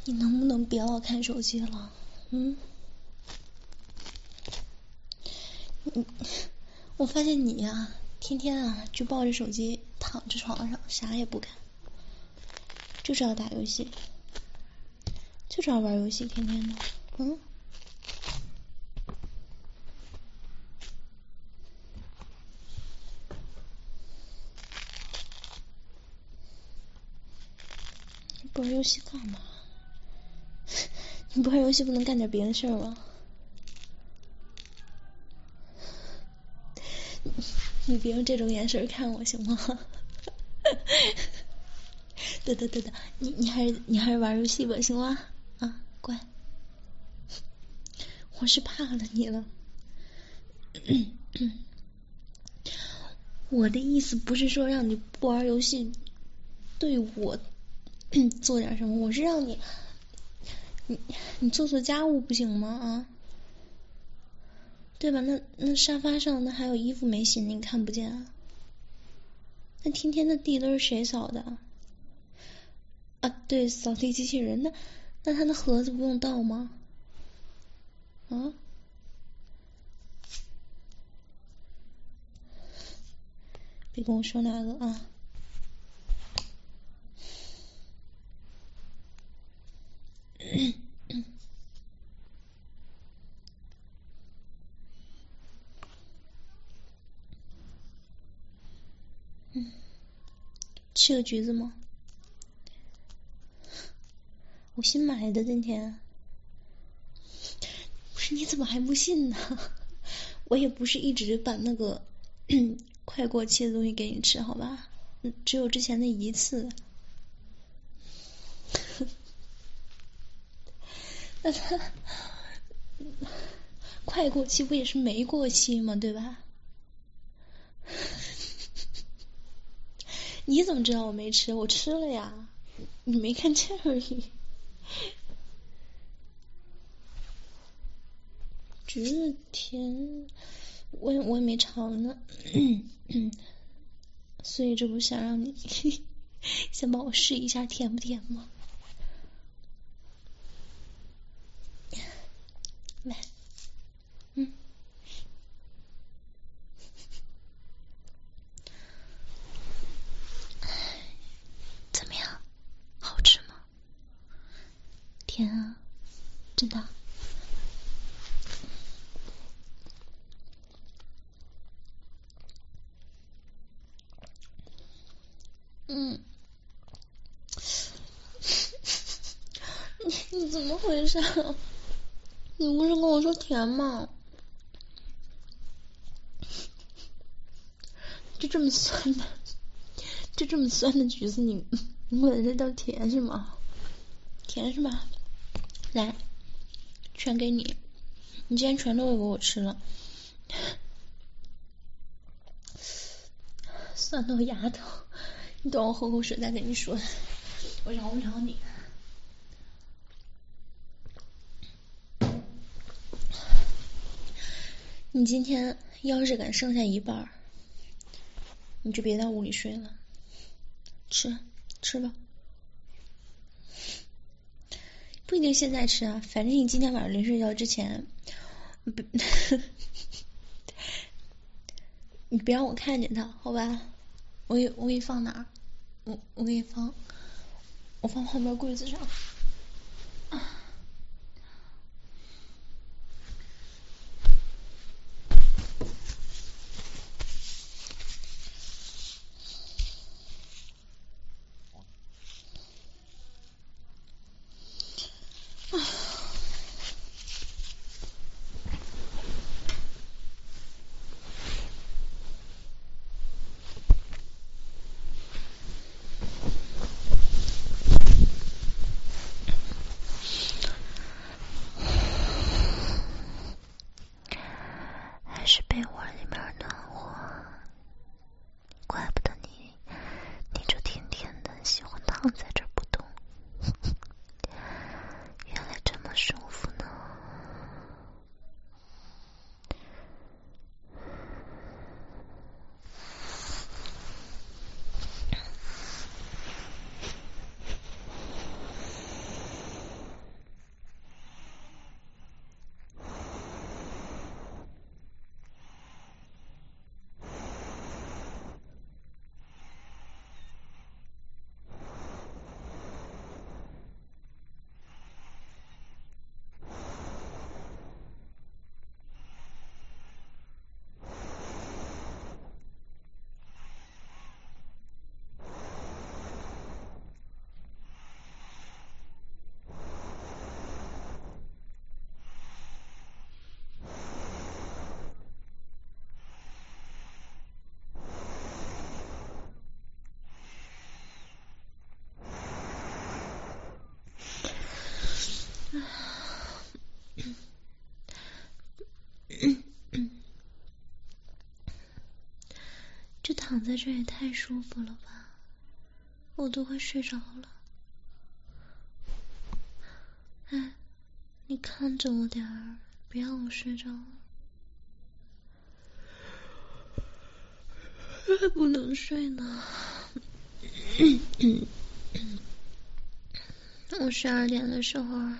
你能不能别老看手机了？我发现你呀，天天啊就抱着手机躺着床上，啥也不干，就知道打游戏，就知道玩游戏，天天的。你不玩游戏干嘛？你不玩游戏不能干点别的事儿吗？你别用这种眼神看我行吗？对，你还是玩游戏吧，行吗？啊，乖。我是怕了你了。我的意思不是说让你不玩游戏，对我做点什么，我是让你做做家务不行吗？啊，对吧？那沙发上那还有衣服没洗，你看不见啊？那天天的地都是谁扫的？啊，对，扫地机器人。那他的盒子不用倒吗？啊？别跟我说那个啊！吃了橘子吗？我新买的今天。不是，你怎么还不信呢？我也不是一直把那个快过期的东西给你吃，好吧？只有之前那一次。那他快过期不也是没过期吗？对吧？你怎么知道我没吃？我吃了呀，你没看见而已。橘子甜，我也没尝呢。所以这不想让你先帮我试一下甜不甜吗？来，怎么样？好吃吗？甜啊，真的。你怎么回事？你不是跟我说甜吗？就这么酸的橘子，你管这叫甜是吗？甜是吧？来，全给你，你今天全都给我吃了，酸到牙疼。你等我喝口水再跟你说，我饶不了你。你今天要是敢剩下一半，你就别在屋里睡了，吃吧。不一定现在吃啊，反正你今天晚上临睡觉之前，你别让我看见它，好吧？我给你放哪儿？我给你放，我放后面柜子上。还是被窝里面暖和，怪不得你就天天的喜欢躺在这儿不动，原来这么舒服呢。 躺在这也太舒服了吧，我都快睡着了。哎，你看着我点儿，别让我睡着了。还不能睡呢。我12点的时候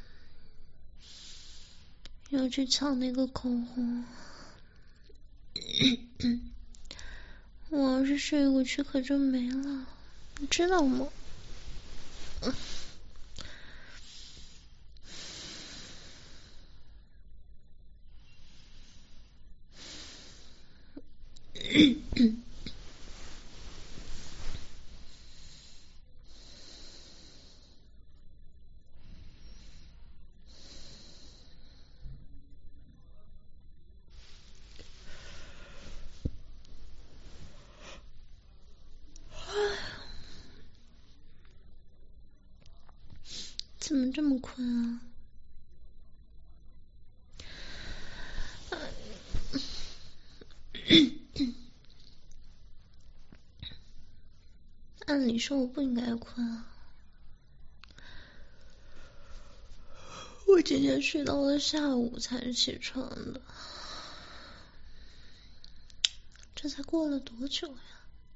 要去抢那个口红。我要是睡过去可就没了，你知道吗？怎么这么困啊？按理说我不应该困啊，我今天睡到了下午才起床的，这才过了多久呀？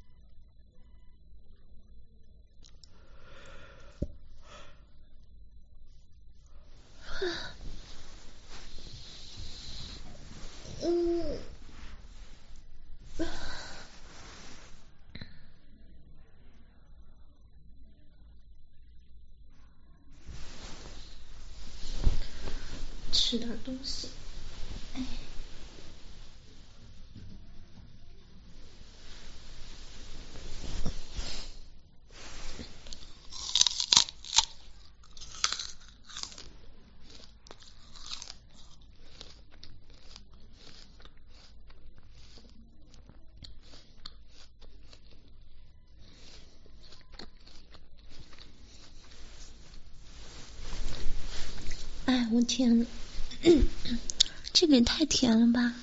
吃点东西。哎，我天，这个也太甜了吧！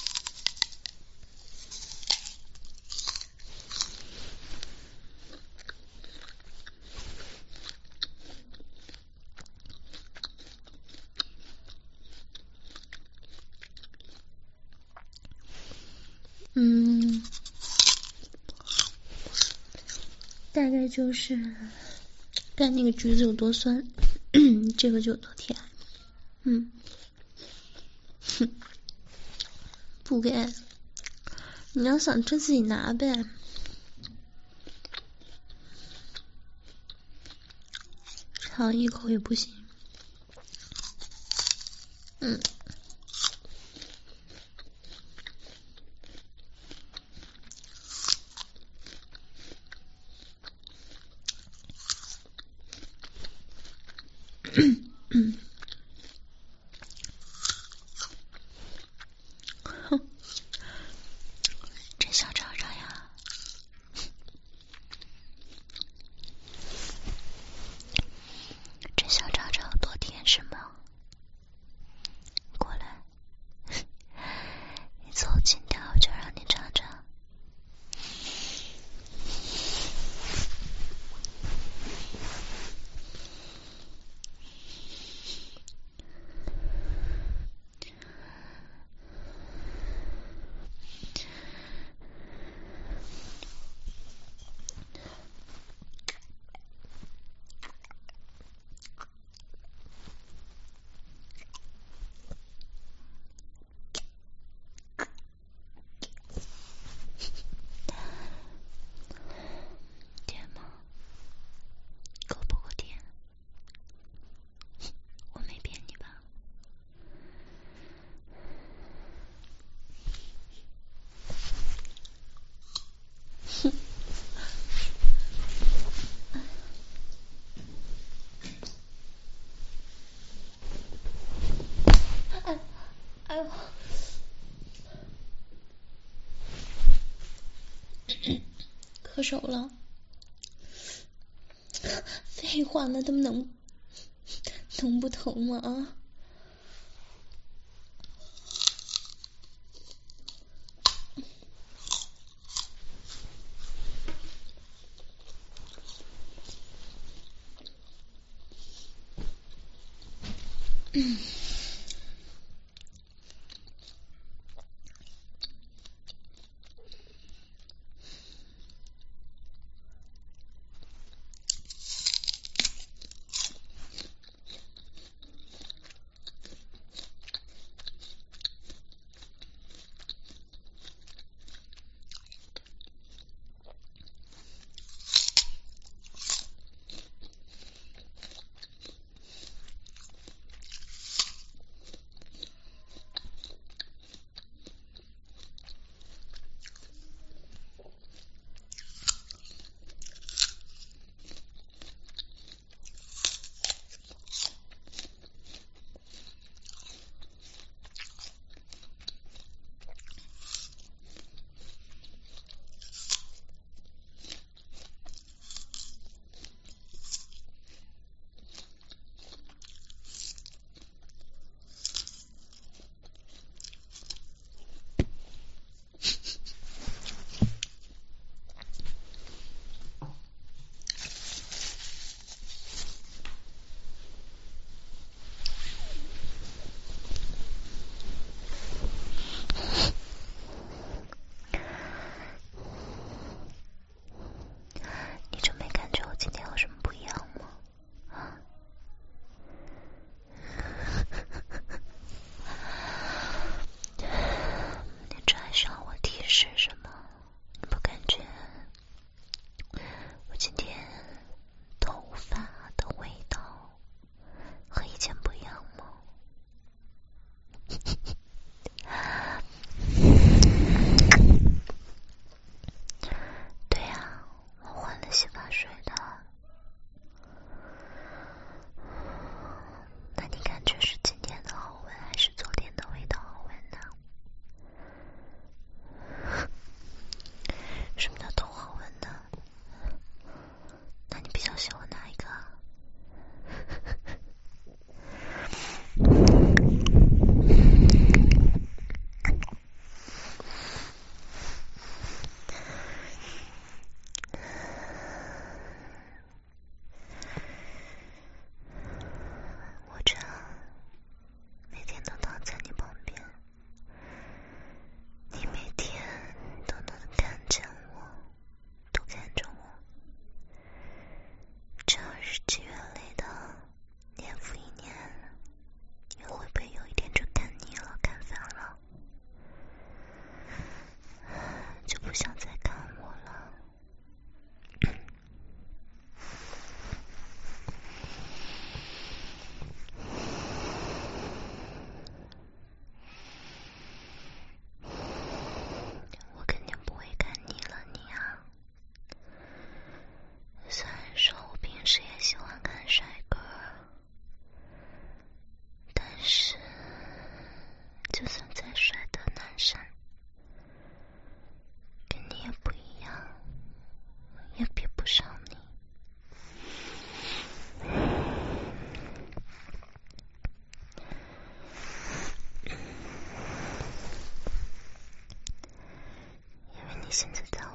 大概就是看那个橘子有多酸，这个就有多甜。不给，你要想吃自己拿呗。尝一口也不行。这小尝尝呀，这小尝尝有多甜是吗？过来，你凑近点，我就让你尝尝。甜吗？够不够甜？我没骗你吧？哎呦！咳手了。废话，那他们能不疼吗？啊！ 现在在